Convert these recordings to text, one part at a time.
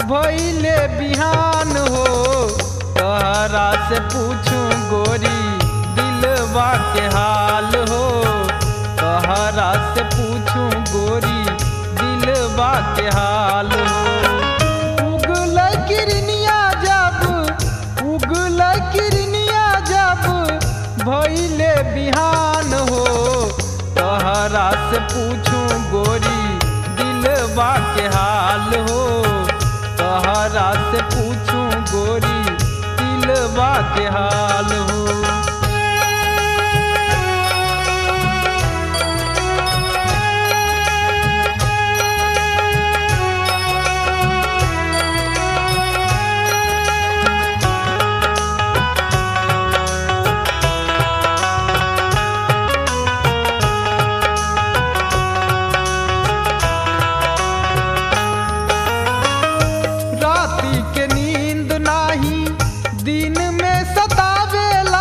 भइले बिहान हो तहरा से पूछूं गोरी दिलवा के हाल हो तहरा से पूछूं गोरी दिलवा के हाल हो। उगल किरनिया जब भइले बिहान हो तहरा से पूछूं गोरी दिलवा के हाल हो तहरा से पूछूं गोरी दिलवा के हाल हो। राती के नींद नाही दिन में सतावेला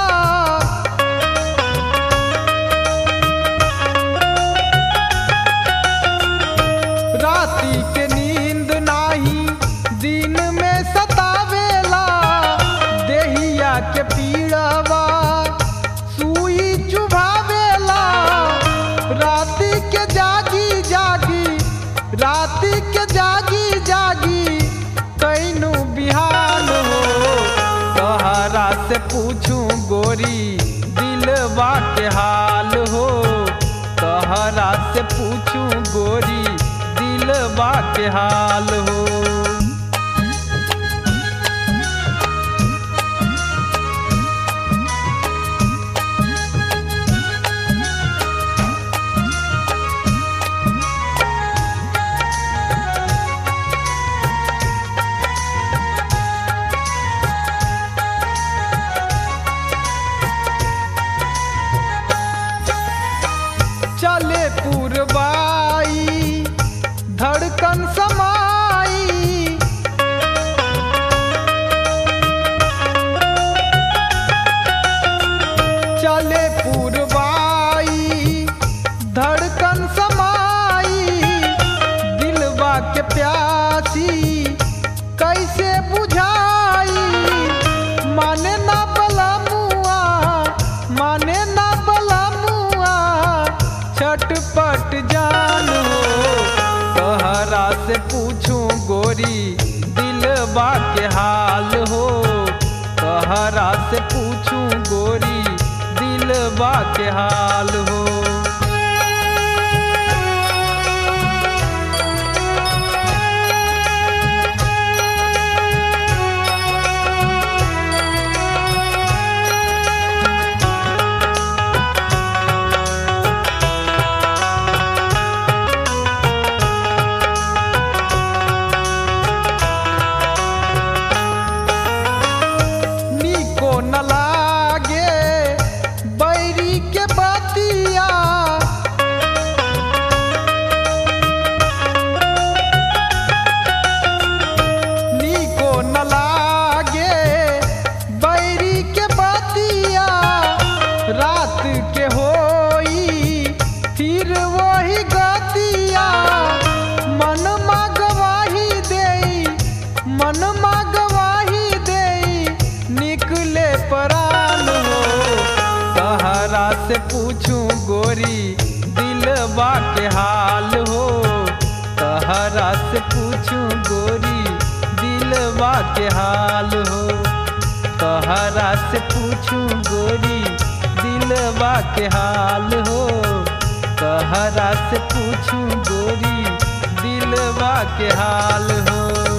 राती के नींद नाही दिन में सतावेला देहिया के पीड़ावा सुई चुभावेला राती के जागी कैनु बिहान हो तहरा से पूछूं गोरी दिलवा के हाल हो तहरा से पूछूं गोरी दिलवा के हाल हो। चले पुरवाई धड़कन समाई चले पुरवाई धड़कन समाई दिलवा के प्यासी कैसे बुझाई माने ना बलमुआ छटपट जान हो तहरा से पूछूं गोरी दिलवा के हाल हो तहरा से पूछूं गोरी दिलवा के हाल हो। न लागे बैरी के बतिया नीको न लागे बैरी के बतिया रात के होई फिर वही गतिया मन गवाही देई निकले परान हो तहरा से पूछूं गोरी दिलवा के हाल हो तहरा से पूछूं गोरी दिलवा के हाल हो तहरा से पूछूं गोरी दिलवा के हाल हो तहरा से पूछूं गोरी दिलवा के हाल हो।